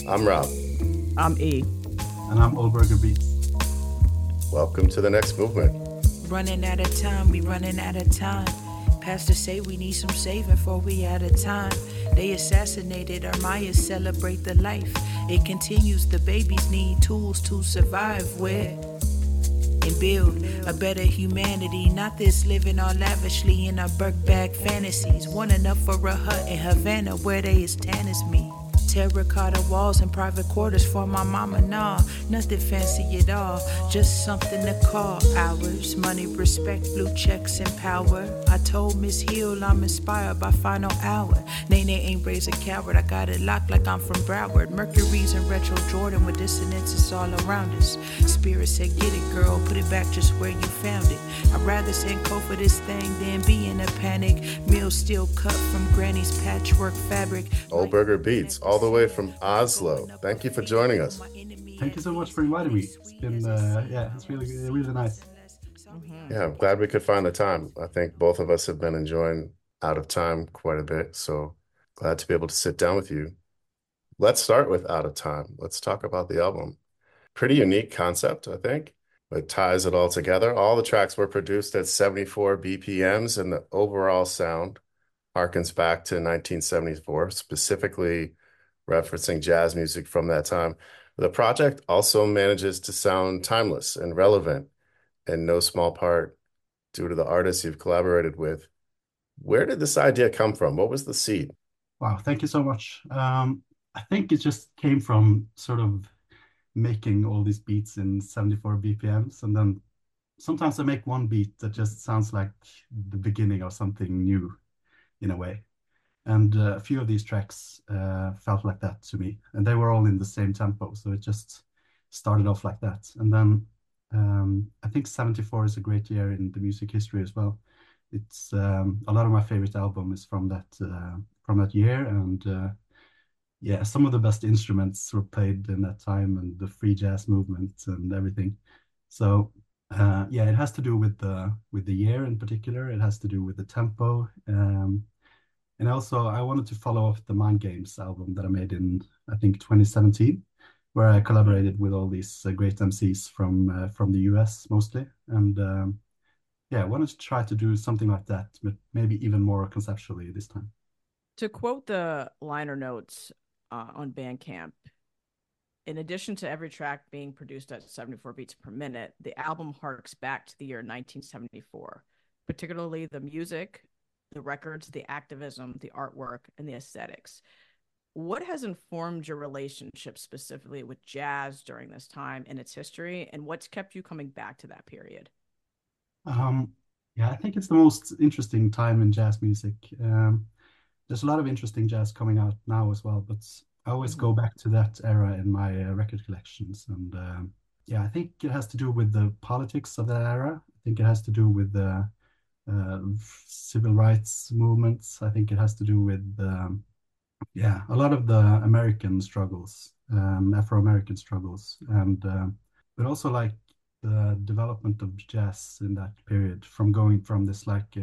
I'm Rob. I'm E. And I'm Oldberger Beats. Welcome to the next movement. Running out of time, we running out of time. Pastor say we need some saving for we out of time. They assassinated our Maya, celebrate the life. It continues, the babies need tools to survive with and build a better humanity. Not this living all lavishly in our Burke bag fantasies. One enough for a hut in Havana where they as tan as me. Terracotta walls and private quarters for my mama, nah. Nothing fancy at all, just something to call ours. Money, respect, blue checks, and power. I told Miss Hill I'm inspired by Final Hour. Nene ain't raised a coward, I got it locked like I'm from Broward. Mercury's in retro Jordan with dissonances all around us. Spirit said, get it, girl, put it back just where you found it. I'd rather send code for this thing than be in a panic. Meal still cut from Granny's patchwork fabric. Oldberger Beats, all the way from Oslo. Thank you for joining us. Thank you so much for inviting me. It's been, it's really nice. Yeah, I'm glad we could find the time. I think both of us have been enjoying Out of Time quite a bit, so glad to be able to sit down with you. Let's start with Out of Time. Let's talk about the album. Pretty unique concept, I think. It ties it all together. All the tracks were produced at 74 BPMs, and the overall sound harkens back to 1974, specifically referencing jazz music from that time. The project also manages to sound timeless and relevant, in no small part due to the artists you've collaborated with. Where did this idea come from? What was the seed? Wow, thank you so much. I think it just came from sort of making all these beats in 74 BPMs, and then sometimes I make one beat that just sounds like the beginning of something new in a way. And a few of these tracks felt like that to me, and they were all in the same tempo, so it just started off like that. And then I think 74 is a great year in the music history as well. It's a lot of my favorite album is from that year, and yeah, some of the best instruments were played in that time, and the free jazz movement and everything. So yeah, it has to do with the year in particular. It has to do with the tempo. And also, I wanted to follow up the Mind Games album that I made in, I think, 2017, where I collaborated with all these great MCs from the US mostly. And yeah, I wanted to try to do something like that, but maybe even more conceptually this time. To quote the liner notes on Bandcamp, in addition to every track being produced at 74 beats per minute, the album harks back to the year 1974, particularly the music, the records, the activism, the artwork, and the aesthetics. What has informed your relationship specifically with jazz during this time in its history, and what's kept you coming back to that period? Um, yeah, I think it's the most interesting time in jazz music. There's a lot of interesting jazz coming out now as well, but I always go back to that era in my record collections. And yeah, I think it has to do with the politics of that era. I think it has to do with the uh, civil rights movements. I think it has to do with yeah, a lot of the American struggles, Afro-American struggles, and but also like the development of jazz in that period, from going from this like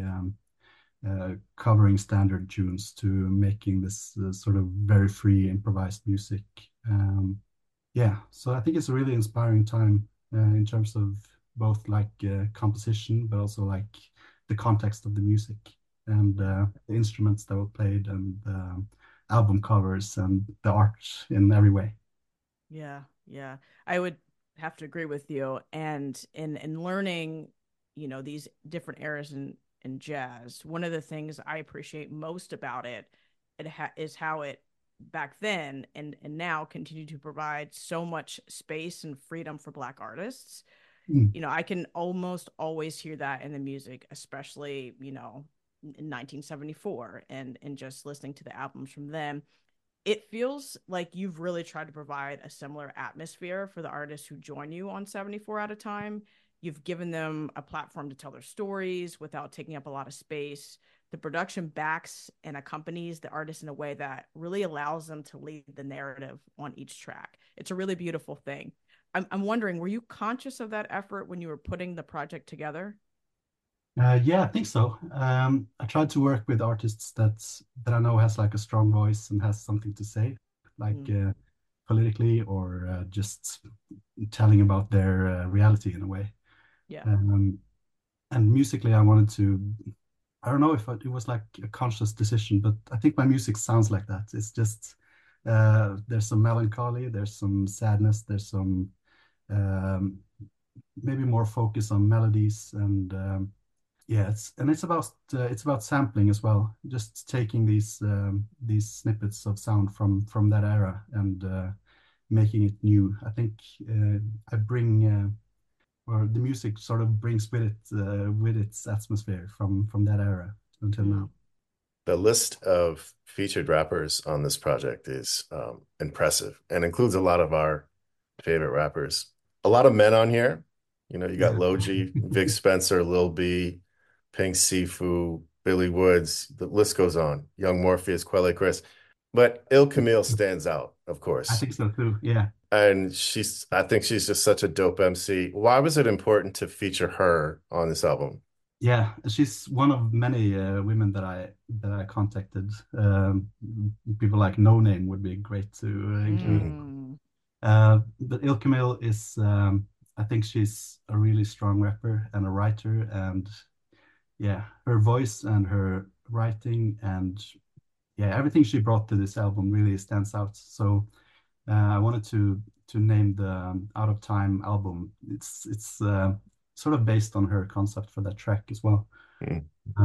covering standard tunes to making this sort of very free improvised music. Yeah, so I think it's a really inspiring time in terms of both like composition, but also like the context of the music and the instruments that were played and album covers and the art in every way. Yeah, yeah. I would have to agree with you. And in learning, these different eras in jazz, one of the things I appreciate most about is how it back then and now continue to provide so much space and freedom for Black artists. Mm. I can almost always hear that in the music, especially, in 1974 and just listening to the albums from them. It feels like you've really tried to provide a similar atmosphere for the artists who join you on 74 at a time. You've given them a platform to tell their stories without taking up a lot of space. The production backs and accompanies the artist in a way that really allows them to lead the narrative on each track. It's a really beautiful thing. I'm wondering, were you conscious of that effort when you were putting the project together? Yeah, I think so. I tried to work with artists that I know has like a strong voice and has something to say. Like, Mm. politically or just telling about their reality in a way. Yeah. And musically, I wanted to. I don't know if it was like a conscious decision, but I think my music sounds like that. It's just there's some melancholy, there's some sadness, there's some um, maybe more focus on melodies, and yeah, it's about sampling as well, just taking these snippets of sound from that era and making it new. I think I bring or the music sort of brings with it with its atmosphere from that era until now. The list of featured rappers on this project is impressive and includes a lot of our favorite rappers. A lot of men on here. You know, you got Yeah. Logi, Vic Spencer, Lil B, Pink Sifu, Billy Woods. The list goes on. Young Morpheus, Quelle Chris. But Ill Camille stands out, of I course. think so too. Yeah. And I think she's just such a dope MC. Why was it important to feature her on this album? Yeah, she's one of many women that I contacted. People like No Name would be great to include. Mm. But Il Camille is, I think she's a really strong rapper and a writer, and yeah, her voice and her writing and yeah, everything she brought to this album really stands out. So I wanted to name the Out of Time album. It's sort of based on her concept for that track as well. Hmm.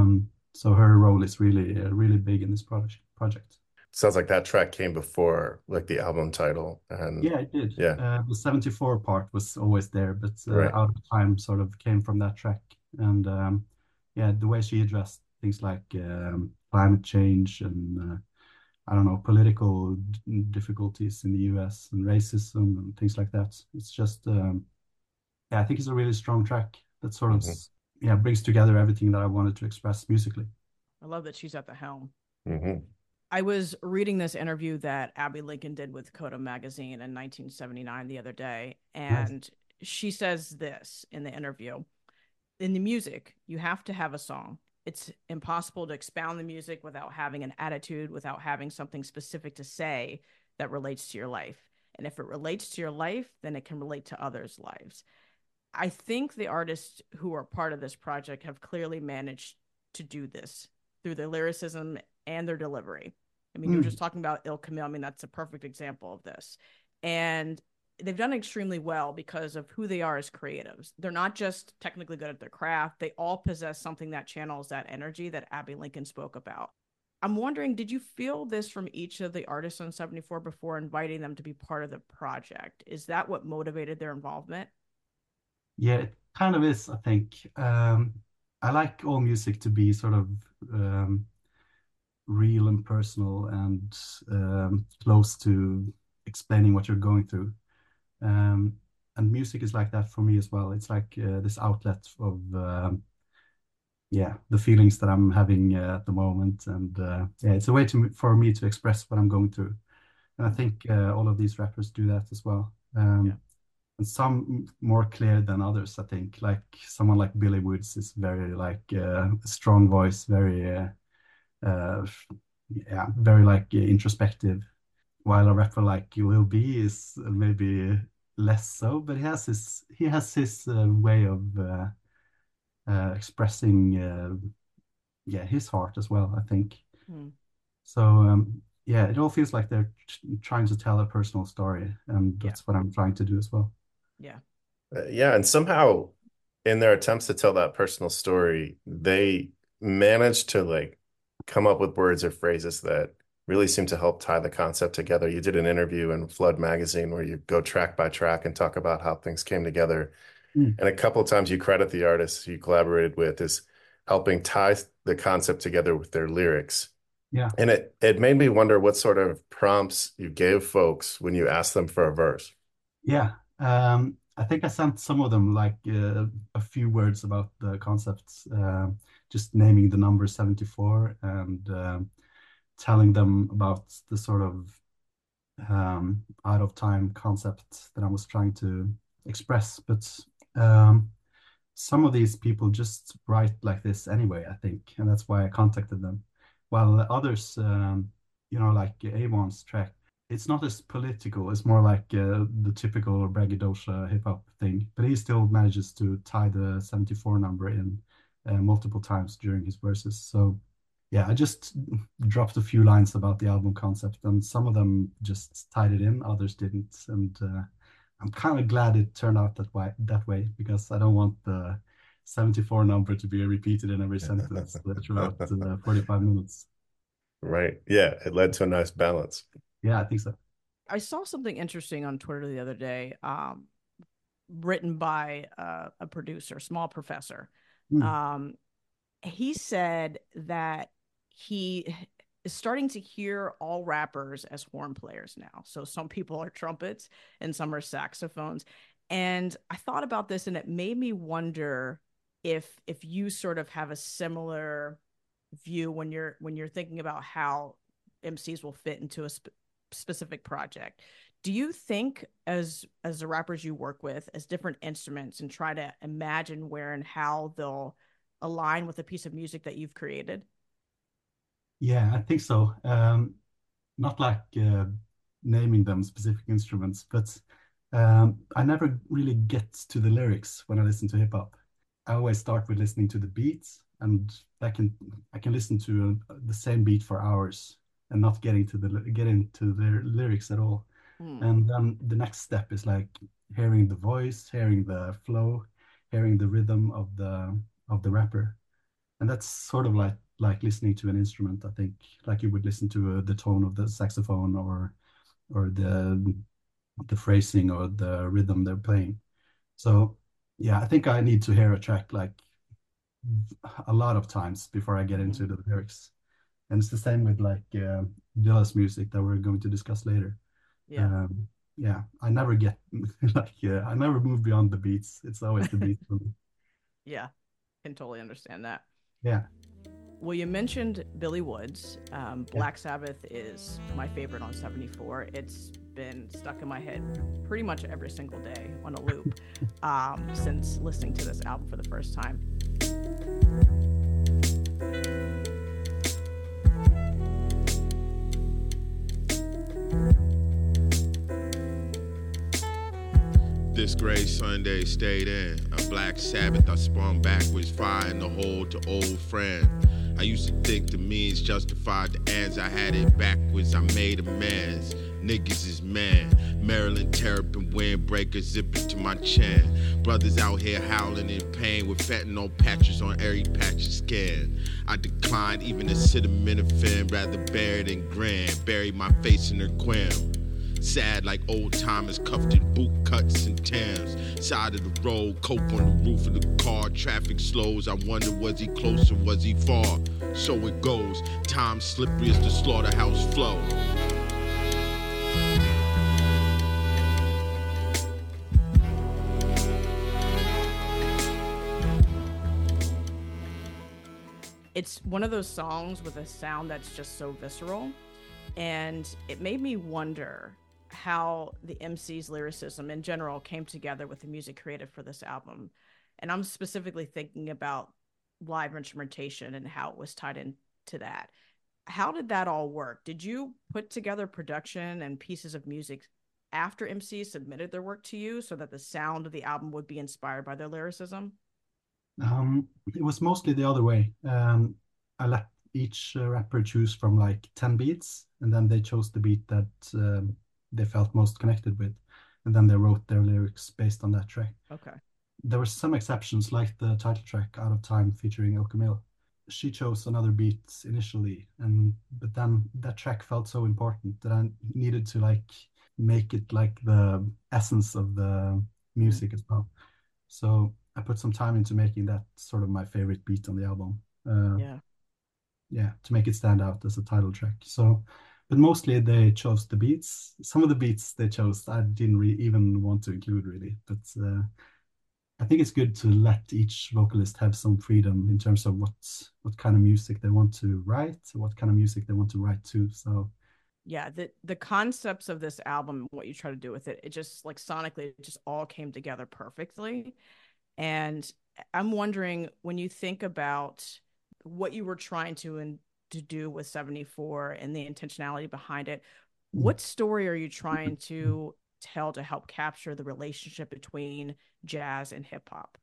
So her role is really big in this project. Sounds like that track came before like the album title. And Yeah, it did. yeah, The 74 part was always there, but right. Out of Time sort of came from that track. And yeah, the way she addressed things like climate change and I don't know, political difficulties in the US and racism and things like that. It's just, yeah, I think it's a really strong track that sort of, Hmm. yeah, brings together everything that I wanted to express musically. I love that she's at the helm. Hmm. I was reading this interview that Abby Lincoln did with Coda Magazine in 1979 the other day, and she says this in the interview. In the music, you have to have a song. It's impossible to expound the music without having an attitude, without having something specific to say that relates to your life. And if it relates to your life, then it can relate to others' lives. I think the artists who are part of this project have clearly managed to do this through their lyricism and their delivery. I mean, you were just talking about Il Camille. I mean, that's a perfect example of this. And they've done extremely well because of who they are as creatives. They're not just technically good at their craft. They all possess something that channels that energy that Abby Lincoln spoke about. I'm wondering, did you feel this from each of the artists on 74 before inviting them to be part of the project? Is that what motivated their involvement? Yeah, it kind of is, I think. I like all music to be sort of real and personal and close to explaining what you're going through. And music is like that for me as well. It's like this outlet of yeah, the feelings that I'm having at the moment, and yeah, it's a way for me to express what I'm going through. And I think all of these rappers do that as well. Yeah. And some more clear than others, I think. Like someone like Billy Woods is very like a strong voice, very uh, yeah, very like introspective. While a rapper like Lil B is maybe less so, but he has his way of expressing yeah his heart as well, I think. Hmm. So yeah, it all feels like they're trying to tell a personal story, and Yeah. that's what I'm trying to do as well. Yeah. Yeah, and somehow in their attempts to tell that personal story, they managed to like come up with words or phrases that really seem to help tie the concept together. You did an interview in Flood magazine where you go track by track and talk about how things came together. Mm. And a couple of times you credit the artists you collaborated with as helping tie the concept together with their lyrics. Yeah. And it made me wonder what sort of prompts you gave folks when you asked them for a verse. Yeah. I think I sent some of them like a few words about the concepts, just naming the number 74 and telling them about the sort of out of time concept that I was trying to express. But some of these people just write like this anyway, I think, and that's why I contacted them. While others, you know, like Avon's track, It's not as political. It's more like the typical braggadocio hip hop thing. But he still manages to tie the 74 number in multiple times during his verses. So yeah, I just dropped a few lines about the album concept, and some of them just tied it in, others didn't. And I'm kind of glad it turned out that way because I don't want the 74 number to be repeated in every sentence throughout 45 minutes. Right. Yeah, it led to a nice balance. Yeah, I think so. I saw something interesting on Twitter the other day, written by a producer, Small Professor. Mm. He said that he is starting to hear all rappers as horn players now. So some people are trumpets and some are saxophones. And I thought about this and it made me wonder if you sort of have a similar view when you're thinking about how MCs will fit into a specific project. Do you think as the rappers you work with as different instruments and try to imagine where and how they'll align with a piece of music that you've created? Yeah, I think so. Not like naming them specific instruments, but I never really get to the lyrics when I listen to hip hop. I always start with listening to the beats, and I can listen to the same beat for hours and not get into the lyrics at all. And then the next step is like hearing the voice, hearing the flow, hearing the rhythm of the rapper, and that's sort of like listening to an instrument. I think like you would listen to the tone of the saxophone or the phrasing or the rhythm they're playing. So yeah, I think I need to hear a track like a lot of times before I get into the lyrics. And it's the same with like Dilla's music that we're going to discuss later. Yeah. Yeah, I never get I never move beyond the beats. It's always the beats for me. Yeah, can totally understand that. Yeah. Well, you mentioned Billy Woods. Black Sabbath is my favorite on 74. It's been stuck in my head pretty much every single day on a loop since listening to this album for the first time. This gray Sunday stayed in. A Black Sabbath, I spun backwards, fire in the hole to old friend. I used to think the means justified the ends. I had it backwards, I made amends. Niggas is man. Maryland terrapin windbreaker zipping to my chin. Brothers out here howling in pain with fentanyl patches on every patch of skin. I declined even acetaminophen, rather bear it than grin. Buried my face in her quim. Sad like old timers cuffed in boot cuts and Timbs. Side of the road, cope on the roof of the car. Traffic slows, I wonder was he close or was he far? So it goes, time slippery as the slaughterhouse flow. It's one of those songs with a sound that's just so visceral. And it made me wonder how the MC's lyricism in general came together with the music created for this album. And I'm specifically thinking about live instrumentation and how it was tied into that. How did that all work? Did you put together production and pieces of music after MCs submitted their work to you so that the sound of the album would be inspired by their lyricism? It was mostly the other way. I let each rapper choose from like 10 beats, and then they chose the beat that they felt most connected with, and then they wrote their lyrics based on that track. Okay. There were some exceptions, like the title track "Out of Time" featuring El Camil. She chose another beat initially, but then that track felt so important that I needed to like make it like the essence of the music as well. So I put some time into making that sort of my favorite beat on the album. Yeah, to make it stand out as a title track. So, but mostly they chose the beats. Some of the beats they chose I didn't even want to include really, but I think it's good to let each vocalist have some freedom in terms of what kind of music they want to write, what kind of music they want to write to. So yeah, the concepts of this album, what you try to do with it, it just like sonically, it just all came together perfectly. And I'm wondering, when you think about what you were trying to do with 74 and the intentionality behind it, What story are you trying to tell to help capture the relationship between jazz and hip hop?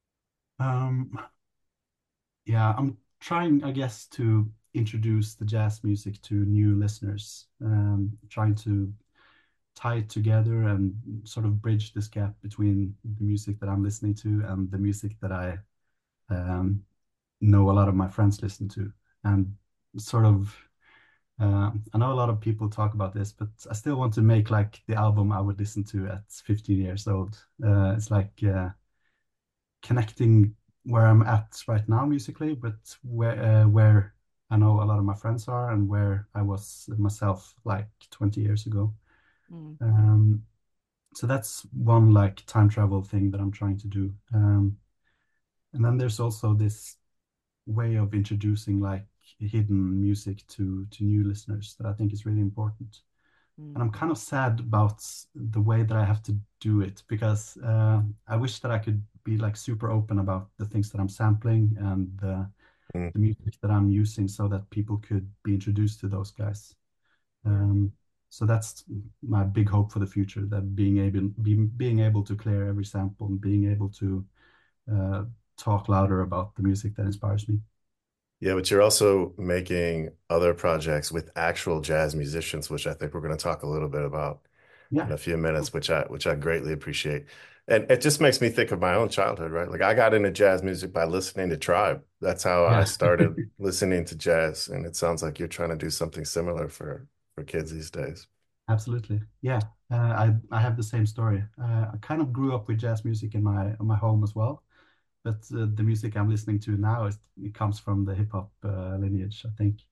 Um, yeah, I'm trying, I guess, to introduce the jazz music to new listeners, trying to tie it together and sort of bridge this gap between the music that I'm listening to and the music that I um, know a lot of my friends listen to. And sort of, I know a lot of people talk about this, but I still want to make like the album I would listen to at 15 years old. It's like connecting where I'm at right now musically, but where I know a lot of my friends are and where I was myself like 20 years ago. Mm. So that's one like time travel thing that I'm trying to do. And then there's also this way of introducing like hidden music to new listeners that I think is really important. And Mm. I'm kind of sad about the way that I have to do it because I wish that I could be like super open about the things that I'm sampling and Mm. the music that I'm using so that people could be introduced to those guys. Yeah. So that's my big hope for the future, that being able to clear every sample and being able to uh, talk louder about the music that inspires me. Yeah, but you're also making other projects with actual jazz musicians, which I think we're going to talk a little bit about in Yeah. a few minutes, which I greatly appreciate. And it just makes me think of my own childhood, right? Like I got into jazz music by listening to Tribe. That's how I Yeah. started listening to jazz, and it sounds like you're trying to do something similar for kids these days. Absolutely. Yeah. I have the same story. I kind of grew up with jazz music in my home as well, but the music I'm listening to now it comes from the hip hop lineage, I think.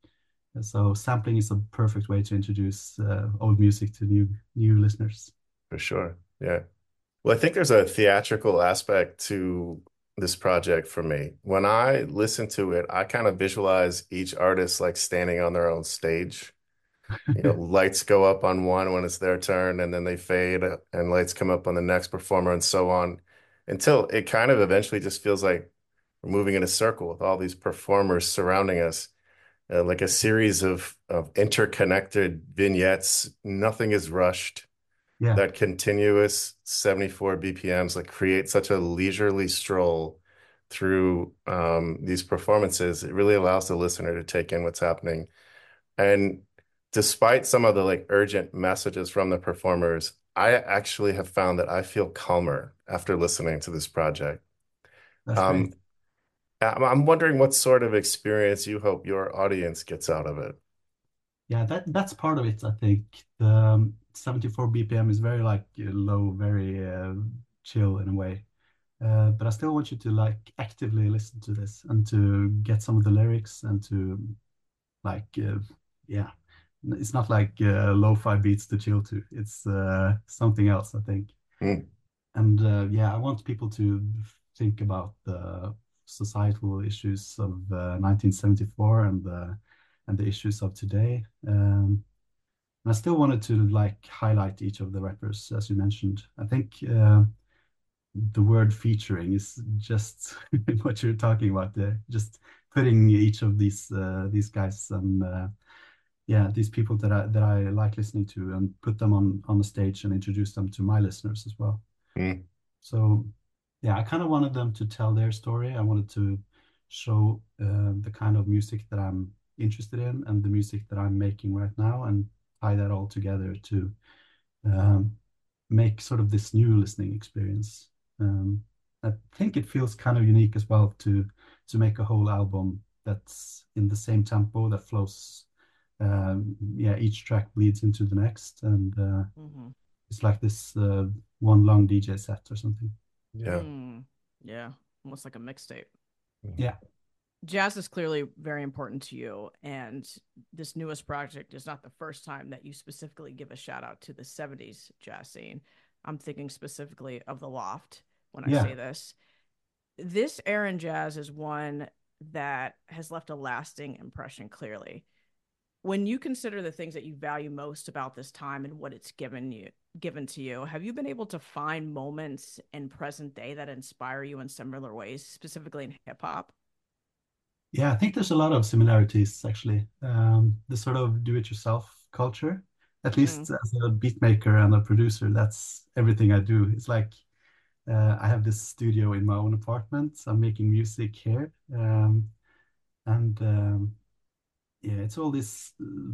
So sampling is a perfect way to introduce old music to new listeners. For sure. Yeah. Well, I think there's a theatrical aspect to this project for me. When I listen to it, I kind of visualize each artist like standing on their own stage. You know, lights go up on one when it's their turn, and then they fade, and lights come up on the next performer, and so on, until it kind of eventually just feels like we're moving in a circle with all these performers surrounding us, like a series of interconnected vignettes. Nothing is rushed. Yeah. That continuous 74 BPMs like create such a leisurely stroll through these performances. It really allows the listener to take in what's happening. And despite some of the like urgent messages from the performers, I actually have found that I feel calmer after listening to this project. That's great. Um, I'm wondering what sort of experience you hope your audience gets out of it. Yeah, that's part of it, I think. The 74 BPM is very like low, very chill in a way. But I still want you to like actively listen to this and to get some of the lyrics and to like yeah, it's not like lo-fi beats to chill to. It's something else, I think. Mm. And yeah, I want people to think about the societal issues of 1974 and the issues of today. And I still wanted to like highlight each of the rappers, as you mentioned. I think the word featuring is just what you're talking about there. Just putting each of these guys and yeah, these people that I like listening to and put them on the stage and introduce them to my listeners as well. Mm. So yeah, I kind of wanted them to tell their story. I wanted to show the kind of music that I'm interested in and the music that I'm making right now and tie that all together to um, make sort of this new listening experience. I think it feels kind of unique as well to make a whole album that's in the same tempo that flows. Yeah, each track bleeds into the next, and Hmm. it's like this one long DJ set or something. Yeah. Yeah, almost like a mixtape. Yeah, Jazz is clearly very important to you, and this newest project is not the first time that you specifically give a shout out to the 70s jazz scene. I'm thinking specifically of The Loft when I yeah. say this. This era in jazz is one that has left a lasting impression clearly. When you consider the things that you value most about this time and what it's given to you, have you been able to find moments in present day that inspire you in similar ways, specifically in hip hop? Yeah, I think there's a lot of similarities actually. The sort of do-it-yourself culture At Mm. least as a beat maker and a producer, that's everything I do. It's like I have this studio in my own apartment. So I'm making music here, and yeah, it's all this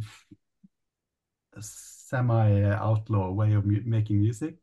semi-outlaw way of mu making music.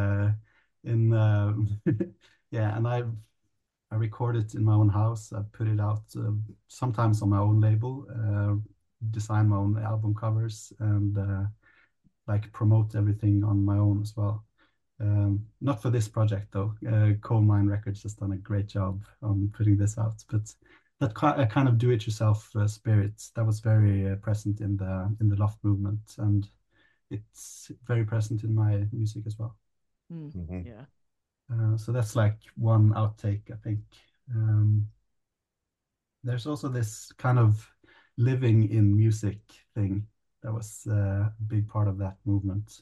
In yeah, and I record it in my own house. I put it out sometimes on my own label, design my own album covers, and like promote everything on my own as well. Not for this project though. Coal Mine Records has done a great job on putting this out, but that kind of do-it-yourself spirit that was very present in the loft movement, and it's very present in my music as well. Mm. Mhm. Yeah. So that's like one outtake, I think. Um, there's also this kind of living in music thing that was a big part of that movement.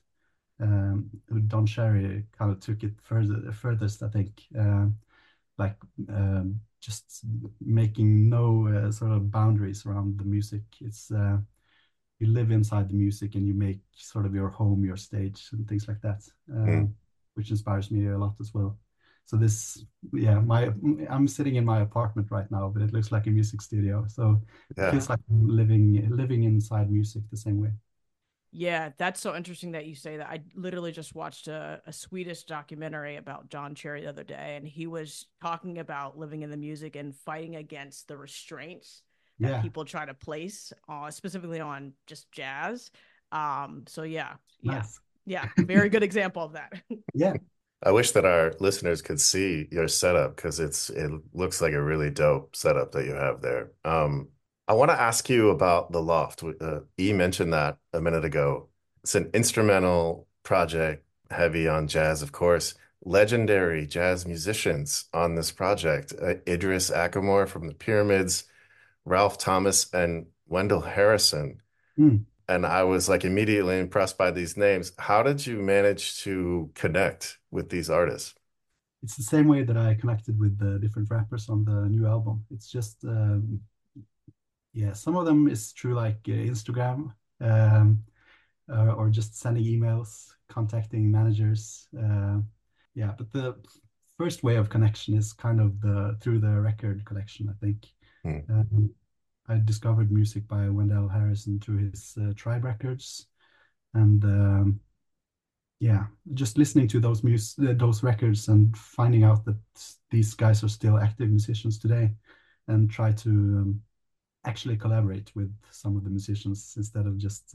Don Cherry kind of took it furthest, I think. Like just making no sort of boundaries around the music. It's you live inside the music and you make sort of your home, your stage, and things like that, Mm. which inspires me a lot as well. So this, yeah, I'm sitting in my apartment right now, but it looks like a music studio. So it Yeah. feels like I'm living inside music the same way. Yeah, that's so interesting that you say that. I literally just watched a Swedish documentary about John Cherry the other day, and he was talking about living in the music and fighting against the restraints that Yeah, people try to place, specifically on just jazz. So yeah, yeah, nice. yeah, very good example of that. Yeah, I wish that our listeners could see your setup because it looks like a really dope setup that you have there. I want to ask you about the Loft. E mentioned that a minute ago. It's an instrumental project, heavy on jazz, of course. Legendary jazz musicians on this project: Idris Ackamore from the Pyramids, Ralph Thomas, and Wendell Harrison. mm. And I was like immediately impressed by these names. How did you manage to connect with these artists? It's the same way that I connected with the different rappers on the new album. It's just yeah, some of them is through like Instagram, um, or just sending emails, contacting managers. Yeah, but the first way of connection is kind of the through the record collection, I think. Hmm. I discovered music by Wendell Harrison through his Tribe Records, and yeah, just listening to those records and finding out that these guys are still active musicians today, and try to actually collaborate with some of the musicians instead of just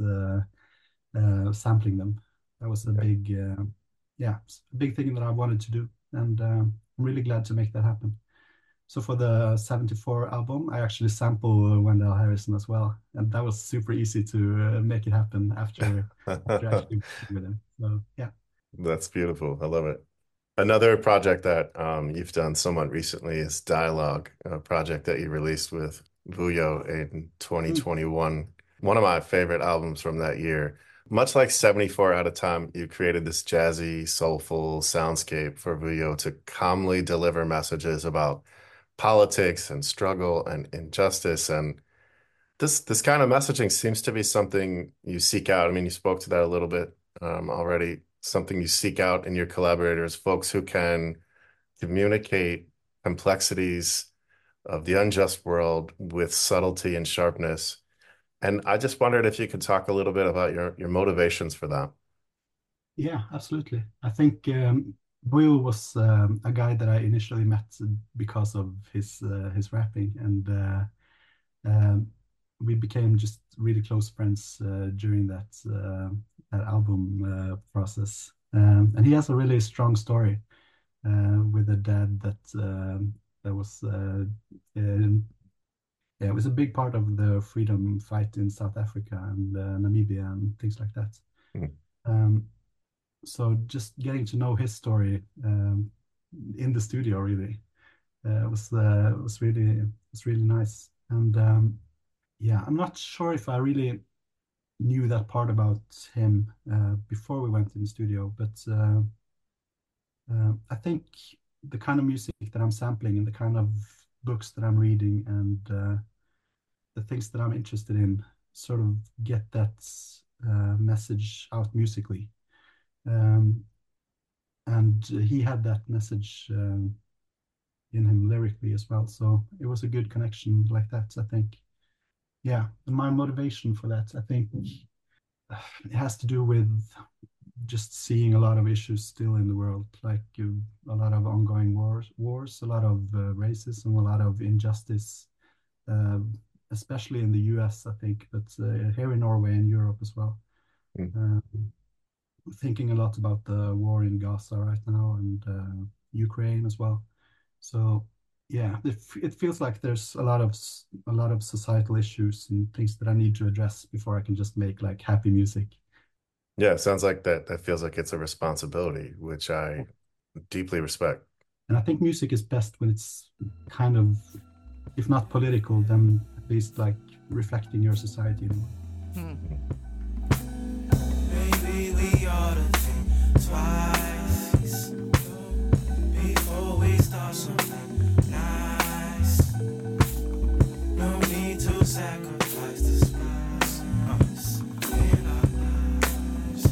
sampling them. That was a big, yeah, a big thing that I wanted to do, and I'm really glad to make that happen. So for the 74 album, I actually sample Wendell Harrison as well, and that was super easy to make it happen after actually working with him. So yeah. That's beautiful. I love it. Another project that you've done somewhat recently is Dialogue, a project that you released with Vuyo in Mm. 2021. One of my favorite albums from that year. Much like 74 Out of Time, you created this jazzy, soulful soundscape for Vuyo to calmly deliver messages about politics and struggle and injustice. And this kind of messaging seems to be something you seek out. I mean, you spoke to that a little bit already. Something you seek out in your collaborators, folks who can communicate complexities of the unjust world with subtlety and sharpness. And I just wondered if you could talk a little bit about your motivations for that. Yeah, absolutely. I think Will was a guy that I initially met because of his rapping, and um, we became just really close friends during that album process. And he has a really strong story with a dad that was yeah, it was a big part of the freedom fight in South Africa and Namibia and things like that. Mm. Um, so just getting to know his story in the studio really was really nice. And yeah, I'm not sure if I really knew that part about him before we went in the studio, but I think the kind of music that I'm sampling and the kind of books that I'm reading and the things that I'm interested in sort of get that message out musically. Um, and he had that message in him lyrically as well. So it was a good connection like that, I think. Yeah, and my motivation for that, I think, it has to do with just seeing a lot of issues still in the world, like a lot of ongoing wars, a lot of racism, a lot of injustice, uh, especially in the US, I think, but here in Norway and Europe as well. Mm. Thinking a lot about the war in Gaza right now and Ukraine as well. So yeah, it feels like there's a lot of societal issues and things that I need to address before I can just make like happy music. Yeah, it sounds like that feels like it's a responsibility, which I deeply respect. And I think music is best when it's kind of, if not political, then at least like reflecting your society in a way. Maybe we ought to think twice before we start something nice. No need to sacrifice the spice in our lives.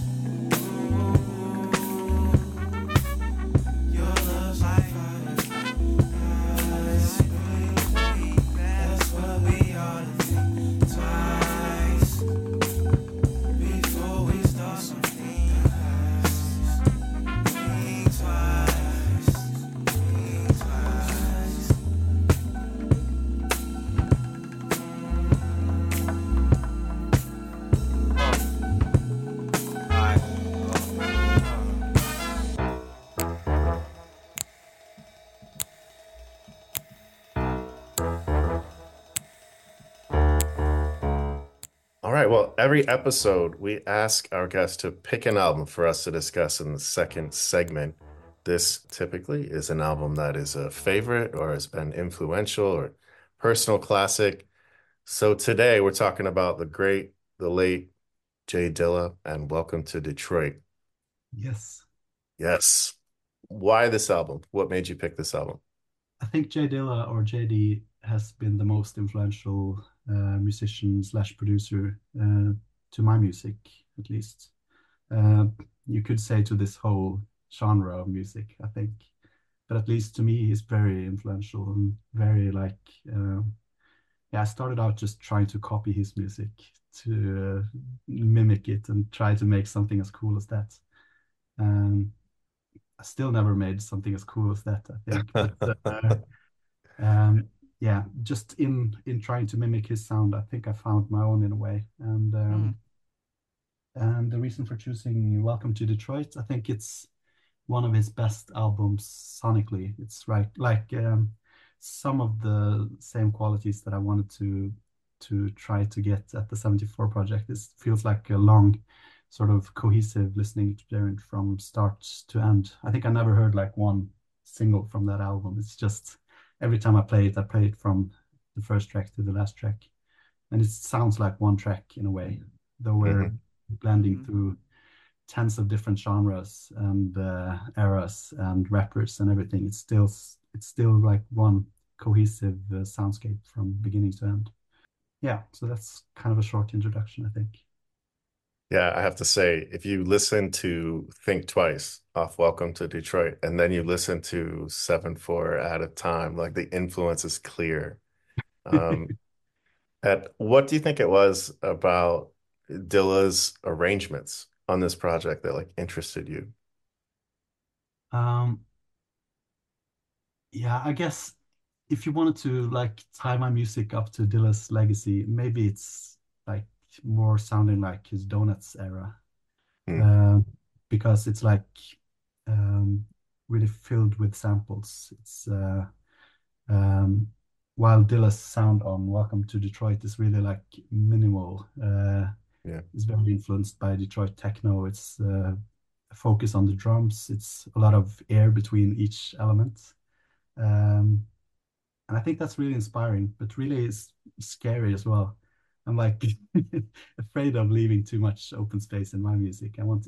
Your love's like fire, ice, baby. That's what we ought to think twice before we start something nice. Think twice, think twice. All right, well, every episode we ask our guests to pick an album for us to discuss in the second segment. This typically is an album that is a favorite or has been influential or personal classic. So today we're talking about the great, the late Jay Dilla and Welcome to Detroit. Yes. Yes. Why this album? What made you pick this album? I think Jay Dilla or JD has been the most influential musician slash producer to my music, at least. Uh, you could say to this whole genre of music, I think. But at least to me, he's very influential and very like, yeah, I started out just trying to copy his music, to mimic it and try to make something as cool as that. Um, I still never made something as cool as that, I think. But um, yeah, just in trying to mimic his sound, I think I found my own in a way. And the reason for choosing Welcome to Detroit, I think it's one of his best albums sonically. It's right, like some of the same qualities that I wanted to try to get at the 74 project. It feels like a long, sort of cohesive listening experience from start to end. I think I never heard like one single from that album. It's just every time I play it from the first track to the last track, and it sounds like one track in a way, though we're blending through tens of different genres and eras and rappers and everything. It's still like one cohesive soundscape from beginning to end. Yeah, so that's kind of a short introduction, I think. Yeah, I have to say, if you listen to Think Twice off Welcome to Detroit, and then you listen to 7/4 at a time, like the influence is clear. Um, what do you think it was about Dilla's arrangements on this project that like interested you? Um, yeah, I guess if you wanted to like tie my music up to Dilla's legacy, maybe it's like more sounding like his Donuts era, Hmm. because it's like um, really filled with samples. It's while Dilla's sound on Welcome to Detroit is really like minimal. Yeah. It's very influenced by Detroit techno. It's a focus on the drums. It's a lot of air between each element. Um, and I think that's really inspiring, but really is scary as well. I'm like afraid of leaving too much open space in my music. I want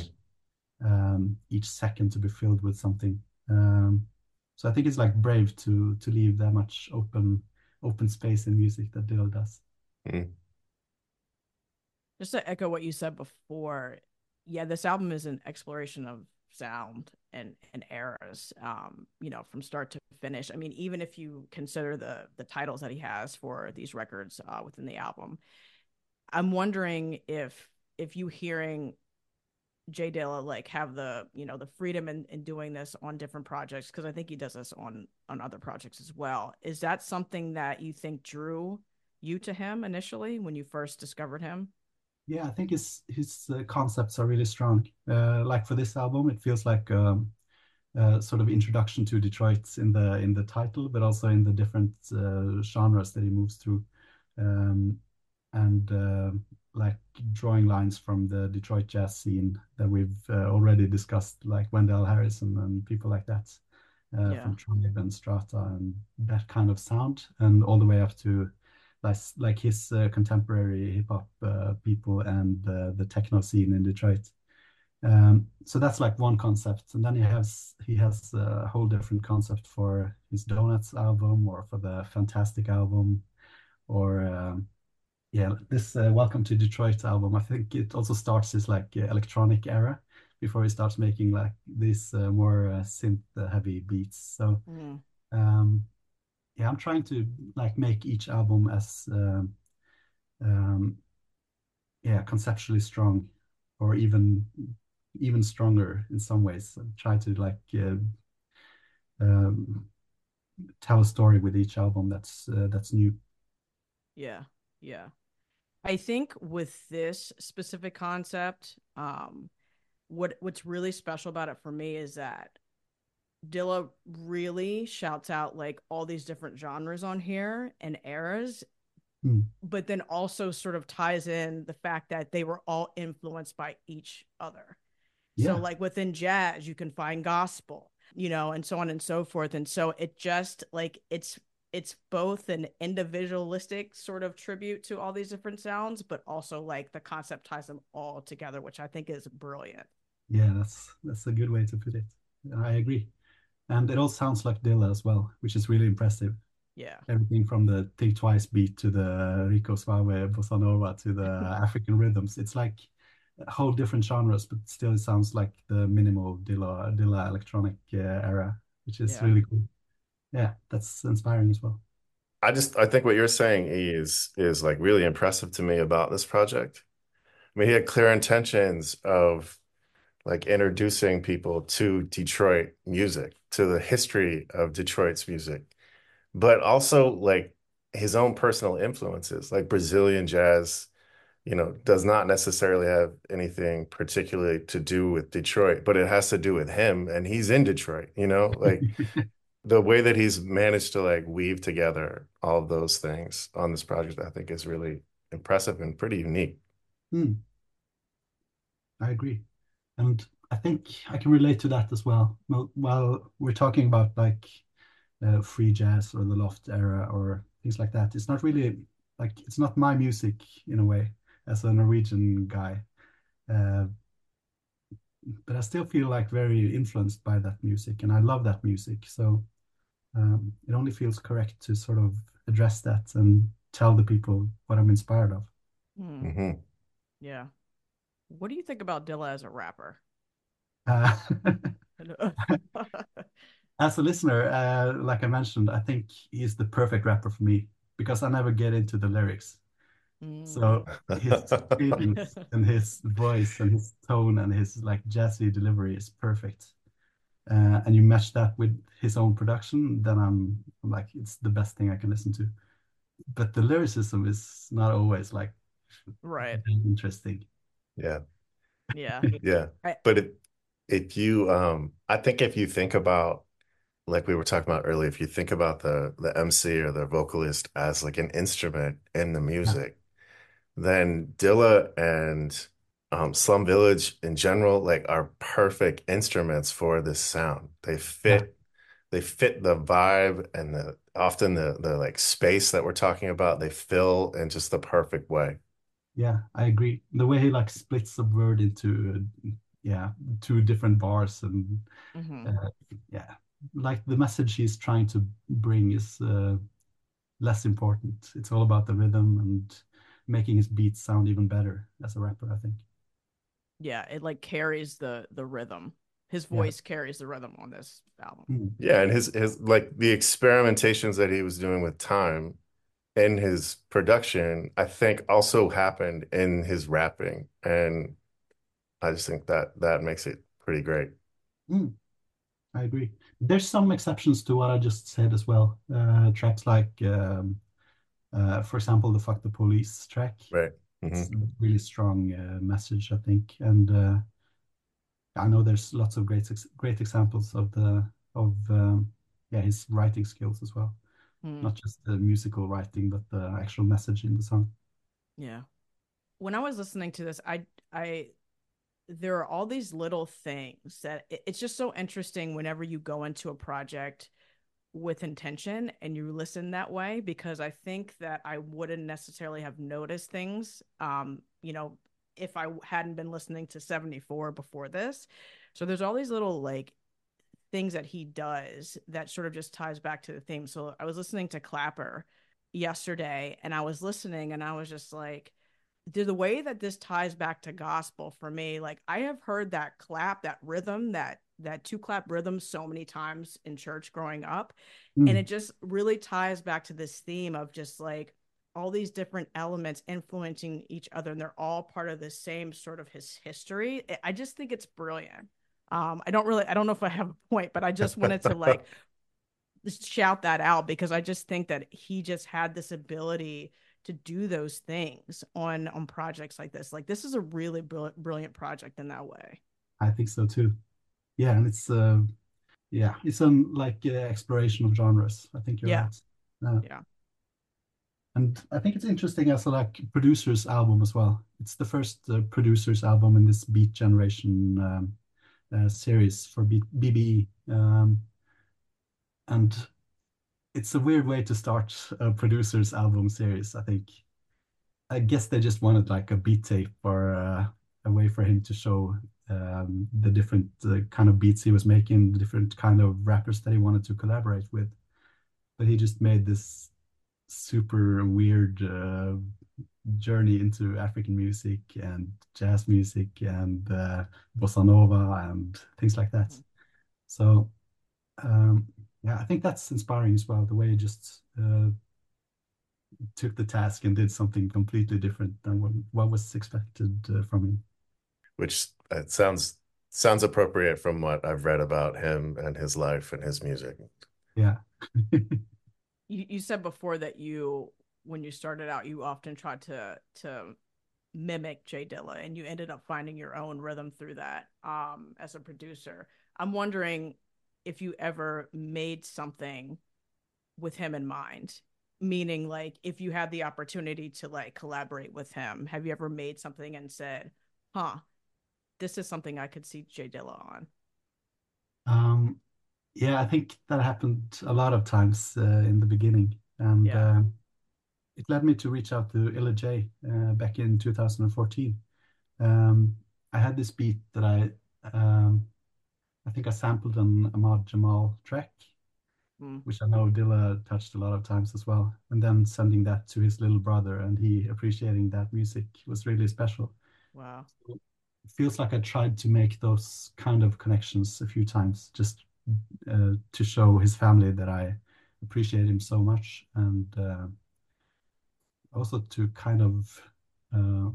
each second to be filled with something. So I think it's like brave to leave that much open space in music that Dill does. Mm. Just to echo what you said before, yeah, this album is an exploration of sound and eras, from start to finish. I mean, even if you consider the titles that he has for these records within the album, I'm wondering if you hearing Jay Dilla like have the freedom in doing this on different projects, because I think he does this on other projects as well. Is that something that you think drew you to him initially when you first discovered him? Yeah, I think his concepts are really strong. Like for this album, it feels like sort of introduction to Detroit in the title, but also in the different genres that he moves through, um, and like drawing lines from the Detroit jazz scene that we've already discussed, like Wendell Harrison and people like that, Yeah. from Tribe and Strata and that kind of sound, and all the way up to like his contemporary hip hop people and the techno scene in Detroit. So that's like one concept, and then he has a whole different concept for his Donuts album or for the Fantastic album, or yeah, this Welcome to Detroit album. I think it also starts his like electronic era before he starts making like these more synth heavy beats. So Mm. um, yeah, I'm trying to like make each album as um, yeah, conceptually strong, or even stronger in some ways. And try to like um, tell a story with each album that's new. Yeah. Yeah. I think with this specific concept, what's really special about it for me is that Dilla really shouts out like all these different genres on here and eras, Mm. but then also sort of ties in the fact that they were all influenced by each other. So, Yeah, like within jazz, you can find gospel, and so on and so forth. And so it just like it's both an individualistic sort of tribute to all these different sounds, but also like the concept ties them all together, which I think is brilliant. yeah, that's a good way to put it. I agree. And it all sounds like Dilla as well, which is really impressive. Yeah. Everything from the Think Twice beat to the Rico Suave bossa nova to the African rhythms. It's like a whole different genres, but still it sounds like the minimal Dilla electronic era, which is Yeah. really cool. Yeah, that's inspiring as well. I think what you're saying is like really impressive to me about this project. I mean, he had clear intentions of like introducing people to Detroit music, to the history of Detroit's music, but also like his own personal influences, like Brazilian jazz, does not necessarily have anything particularly to do with Detroit, but it has to do with him, and he's in Detroit, like the way that he's managed to like weave together all of those things on this project, I think is really impressive and pretty unique. Hmm, I agree. And I think I can relate to that as well. Well, while we're talking about like free jazz or the loft era or things like that, it's not really like it's not my music in a way as a Norwegian guy. Uh, but I still feel like very influenced by that music, and I love that music. So it only feels correct to sort of address that and tell the people what I'm inspired of. Hmm. Hmm. Yeah. What do you think about Dilla as a rapper? Uh, as a listener, like I mentioned, I think he's the perfect rapper for me because I never get into the lyrics. Mm. So his cadence and his voice and his tone and his like jazzy delivery is perfect. And you match that with his own production, then I'm like, it's the best thing I can listen to. But the lyricism is not always like Right. interesting. Yeah. Yeah. Yeah. I, But if you I think if you think about, like we were talking about earlier, if you think about the MC or the vocalist as like an instrument in the Yeah, music, then Dilla and Slum Village in general like are perfect instruments for this sound. yeah, They fit the vibe and the often the like space that we're talking about, they fill in just the perfect way. yeah, I agree. The way he like splits the word into yeah, two different bars and mhm. uh, yeah, like the message he's trying to bring is less important. It's all about the rhythm and making his beats sound even better as a rapper, I think. Yeah, it like carries the rhythm. His Yeah. voice carries the rhythm on this album. Yeah, and his like the experimentations that he was doing with time in his production, I think also happened in his rapping. And I just think that that makes it pretty great. Mm, I agree. There's some exceptions to what I just said as well. Tracks like, for example, the "Fuck the Police" track. Right. It's Hmm. a really strong message, I think, and I know there's lots of great examples of the of yeah, his writing skills as well. Hmm. Not just the musical writing, but the actual message in the song. Yeah. When I was listening to this, I there are all these little things that it's just so interesting whenever you go into a project with intention and you listen that way, because I think that I wouldn't necessarily have noticed things if I hadn't been listening to 74 before this. So there's all these little like things that he does that sort of just ties back to the theme. So I was listening to Clapper yesterday and I was listening and I was just like, the way that this ties back to gospel for me, like I have heard that clap, that rhythm, that two clap rhythm so many times in church growing up. And Mm, it just really ties back to this theme of just like all these different elements influencing each other, and they're all part of the same sort of his history. I just think it's brilliant. I don't know if I have a point, but I just wanted to like just shout that out because I just think that he just had this ability to do those things on projects like this. Like this is a really brilliant project in that way. I think so too. Yeah, and it's yeah, it's an like exploration of genres. I think you're Yeah, right. Uh, yeah, and I think it's interesting as a like producer's album as well. It's the first producer's album in this Beat Generation series for BBE, and it's a weird way to start a producer's album series. I think. I guess they just wanted like a beat tape or a way for him to show the different kind of beats he was making, the different kind of rappers that he wanted to collaborate with. But he just made this super weird journey into African music and jazz music and bossa nova and things like that. So um, yeah, I think that's inspiring as well. The way he just took the task and did something completely different than what was expected from him. Which sounds appropriate from what I've read about him and his life and his music. Yeah. you said before that you when you started out you often tried to mimic Jay Dilla and you ended up finding your own rhythm through that as a producer. I'm wondering if you ever made something with him in mind, meaning like if you had the opportunity to like collaborate with him, have you ever made something and said, huh, this is something I could see Jay Dilla on? Um, yeah, I think that happened a lot of times in the beginning. And Yeah. it led me to reach out to Illa J back in 2014. Um, I had this beat that I think I sampled an Ahmad Jamal track, Mm, which I know Dilla touched a lot of times as well. And then sending that to his little brother and he appreciating that music was really special. wow. It feels like I tried to make those kind of connections a few times just to show his family that I appreciate him so much and also to kind of uh,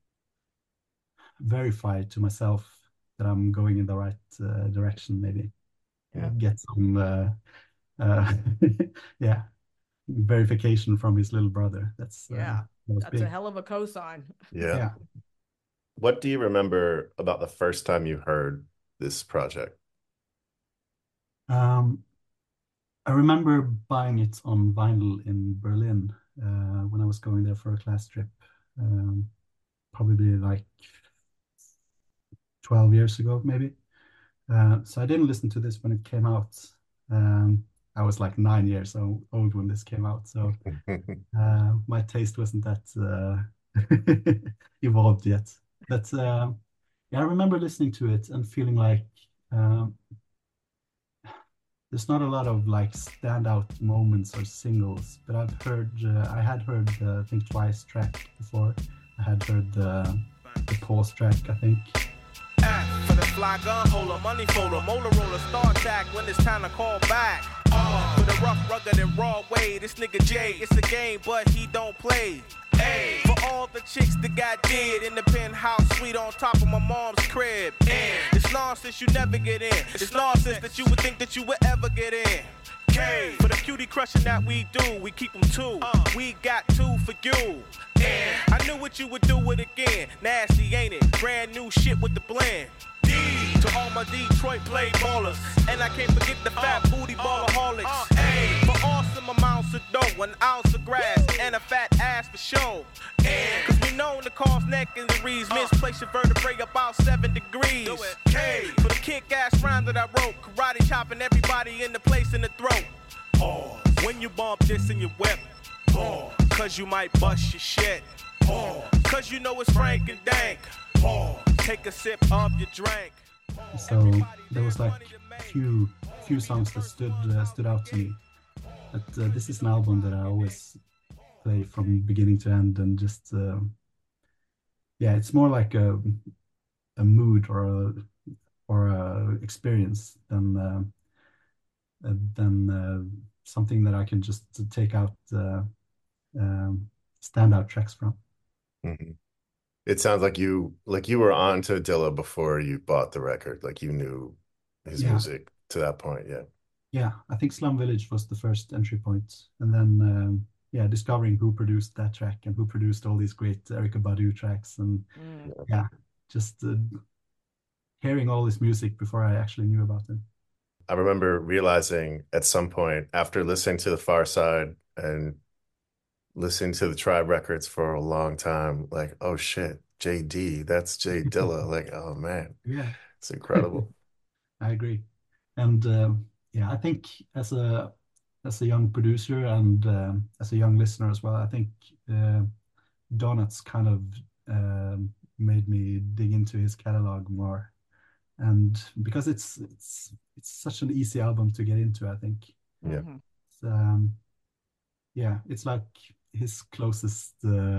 verify to myself that I'm going in the right direction, maybe. Yeah. Get some, uh, yeah, verification from his little brother. Yeah. That was That's a big. hell of a cosign. Yeah. Yeah. What do you remember about the first time you heard this project? Um, I remember buying it on vinyl in Berlin when I was going there for a class trip, um, probably like 12 years ago, maybe. So I didn't listen to this when it came out. I was like 9 years old when this came out, so my taste wasn't that evolved yet. But yeah, I remember listening to it and feeling like um, there's not a lot of like standout moments or singles, but I had heard the Think Twice track before. I had heard the Pause track, I think. For the fly gun holder, money folder, molar roller, star tack when it's time to call back. For the rough, rugged, and raw way, this nigga Jay, it's a game, but he don't play. Ay, for all the chicks that got dead in the penthouse suite on top of my mom's crib. And it's nonsense you never get in. It's nonsense that you would think that you would ever get in. K, for the cutie crushing that we do, we keep them two. We got two for you. And I knew what you would do it again. Nasty, ain't it? Brand new shit with the blend. D to all my Detroit play ballers. And I can't forget the fat booty ballaholics. A for awesome amounts of dough, 1 ounce of grass, and a fat ass for show. And cause we known to cause neck injuries, misplace your vertebrae about 7 degrees. K for the kick ass rhyme that I wrote, karate chopping everybody in the place in the throat. Pause. When you bump this in your whip, pause. Cause you might bust your shit. Pause. Cause you know it's Frank and Dank. Pause. Take a sip of your drink. So there was like few songs that stood out to me. But this is an album that I always play from beginning to end, and just yeah, it's more like a mood or a experience than something that I can just take out standout tracks from. Mhm. It sounds like you were on to Dilla before you bought the record. Like you knew his Yeah. music to that point. Yeah. Yeah, I think Slum Village was the first entry point, and then yeah, discovering who produced that track and who produced all these great Erykah Badu tracks, and yeah, just hearing all this music before I actually knew about him. I remember realizing at some point after listening to the Far Side and listening to the Tribe records for a long time, like, oh shit, JD, that's Jay Dilla. Like, oh man, Yeah, it's incredible. I agree. And yeah, I think as a young producer and as a young listener as well, I think Donuts kind of made me dig into his catalog more, and because it's such an easy album to get into, I think. Yeah. It's, yeah, it's like his closest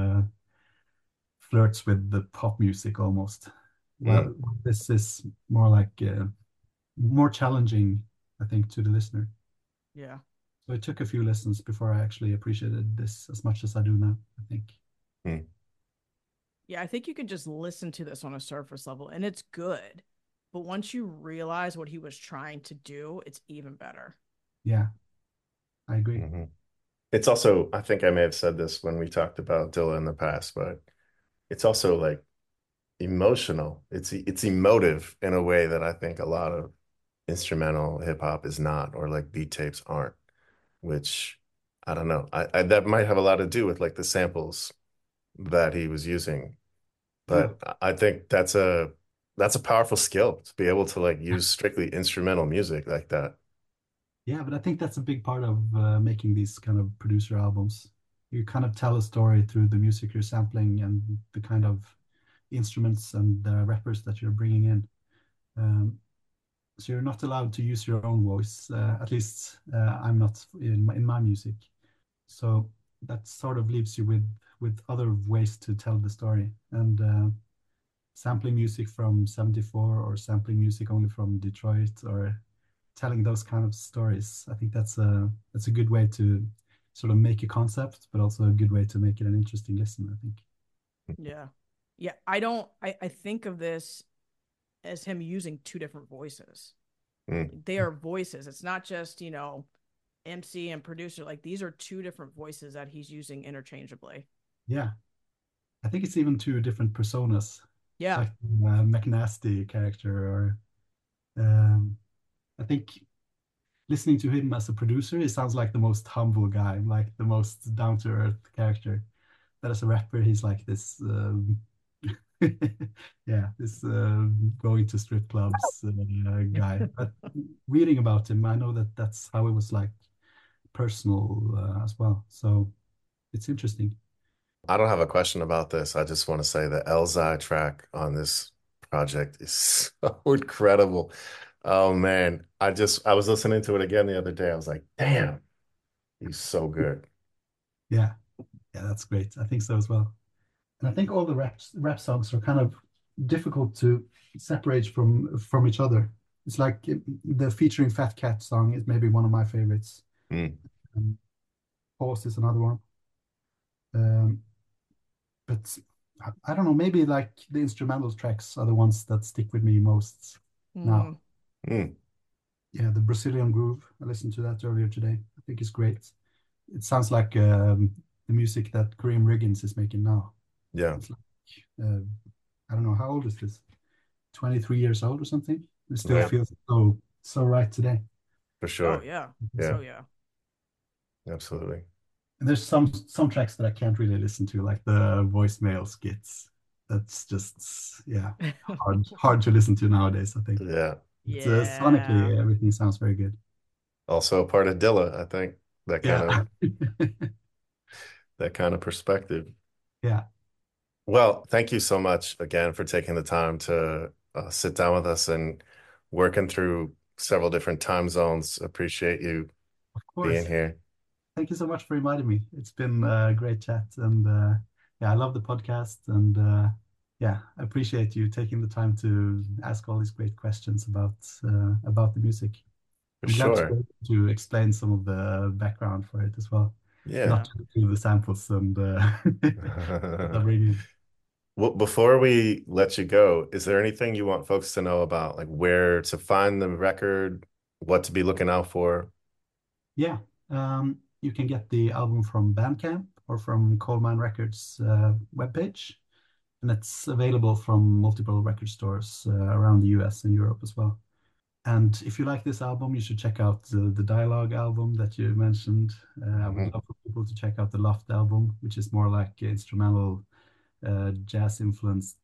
flirts with the pop music almost. Well, this is more like more challenging, I think, to the listener. Yeah. So it took a few lessons before I actually appreciated this as much as I do now, I think. Yeah, I think you can just listen to this on a surface level and it's good. But once you realize what he was trying to do, it's even better. Yeah, I agree. Mhm. It's also, I think I may have said this when we talked about Dilla in the past, but it's also like emotional. It's emotive in a way that I think a lot of instrumental hip hop is not, or like beat tapes aren't, which I don't know. I that might have a lot to do with like the samples that he was using. But I think that's a powerful skill to be able to like use strictly instrumental music like that. Yeah, but I think that's a big part of making these kind of producer albums. You kind of tell a story through the music you're sampling and the kind of instruments and rappers that you're bringing in. So you're not allowed to use your own voice. At least I'm not in my music. So that sort of leaves you with other ways to tell the story. And sampling music from 74 or sampling music only from Detroit or telling those kind of stories, I think that's a good way to sort of make a concept, but also a good way to make it an interesting listen, I think. Yeah. Yeah. I think of this as him using two different voices. They are voices. It's not just, MC and producer. Like these are two different voices that he's using interchangeably. Yeah. I think it's even two different personas. Yeah. Like McNasty character, or I think listening to him as a producer, he sounds like the most humble guy, like the most down to earth character. But as a rapper, he's like this, yeah, this going to strip clubs guy. But reading about him, I know that that's how it was like personal as well. So it's interesting. I don't have a question about this. I just want to say the Elzai track on this project is so incredible. Oh man, I was listening to it again the other day. I was like, damn, he's so good. Yeah, yeah, that's great. I think so as well. And I think all the rap songs are kind of difficult to separate from each other. It's like the featuring Fat Cat song is maybe one of my favorites. Mm, Um, Pause is another one. Um, but I don't know, maybe like the instrumental tracks are the ones that stick with me most now. mm, Yeah, the Brazilian Groove. I listened to that earlier today. I think it's great. It sounds like the music that Kareem Riggins is making now. yeah, It's like, I don't know, how old is this? 23 years old or something? It still right, feels so right today. for Oh sure. yeah. Yeah, So yeah. absolutely. And there's some tracks that I can't really listen to, like the voicemail skits. That's just hard to listen to nowadays, I think. Yeah. But Yeah. sonically, everything sounds very good. Also a part of Dilla, I think, that kind Yeah. of that kind of perspective. Yeah. Well, thank you so much again for taking the time to sit down with us and working through several different time zones. Appreciate you Of being course. here. Thank you so much for inviting me. It's been a great chat, and yeah, I love the podcast, and yeah, I appreciate you taking the time to ask all these great questions about the music. For I'm glad to be sure. able to explain some of the background for it as well, Yeah. not to do the samples and that I'm bringing. Well, before we let you go, is there anything you want folks to know about, like where to find the record, what to be looking out for? Yeah, you can get the album from Bandcamp or from Coal Mine Records webpage, and it's available from multiple record stores around the US and Europe as well. And if you like this album, you should check out the Dialogue album that you mentioned. I would Mhm. love for people to check out the Loft album, which is more like instrumental jazz influenced,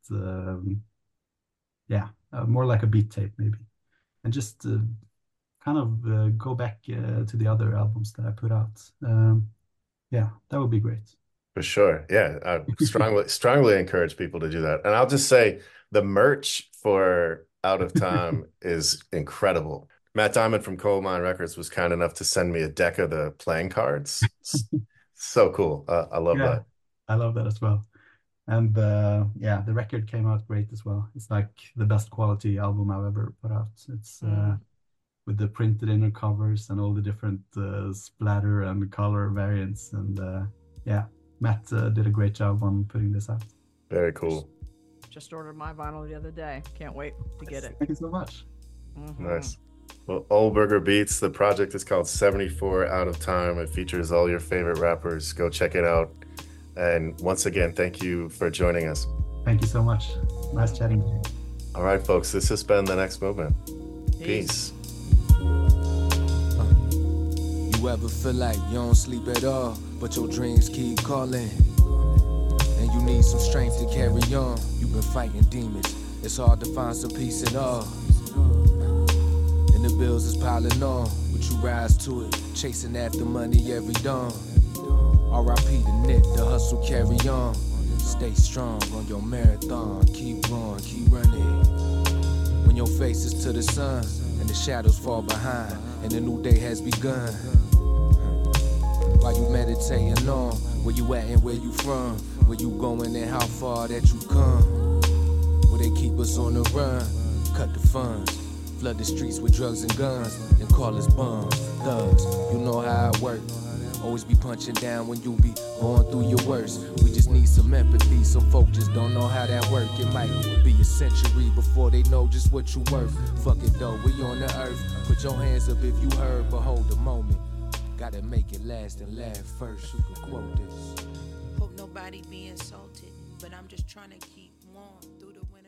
yeah, more like a beat tape maybe. And just kind of go back to the other albums that I put out. Yeah, that would be great. For sure. Yeah, I strongly encourage people to do that. And I'll just say the merch for Out of Time is incredible. Matt Diamond from Coal Mine Records was kind enough to send me a deck of the playing cards. So cool. I love Yeah, that. I love that as well. And yeah, the record came out great as well. It's like the best quality album I've ever put out. It's with the printed inner covers and all the different splatter and color variants. And yeah, Matt did a great job on putting this out. Very cool. Just ordered my vinyl the other day. Can't wait to get it. Thank you so much. Nice. Well, Old Burger Beats, the project is called 74 Out of Time. It features all your favorite rappers. Go check it out. And once again, thank you for joining us. Thank you so much. Nice chatting with you. All right, folks, this has been The Next Movement. Peace. You ever feel like you don't sleep at all, but your dreams keep calling, and you need some strength to carry on? You've been fighting demons, it's hard to find some peace at all, and the bills is piling on, but you rise to it, chasing after money every dawn. R.I.P. the knit, the hustle carry on. Stay strong on your marathon, keep going, keep running. When your face is to the sun, and the shadows fall behind, and a new day has begun. While you meditating on where you at and where you from, where you going and how far that you come. Where they keep us on the run, cut the funds, flood the streets with drugs and guns, and call us bums, thugs. You know how it work. Always be punching down when you be going through your worst. We just need some empathy. Some folk just don't know how that work. It might be a century before they know just what you worth. Fuck it though, we on the earth. Put your hands up if you heard, but hold a moment. Gotta make it last and laugh first. You can quote this. Hope nobody be insulted, but I'm just trying to keep warm through the winter.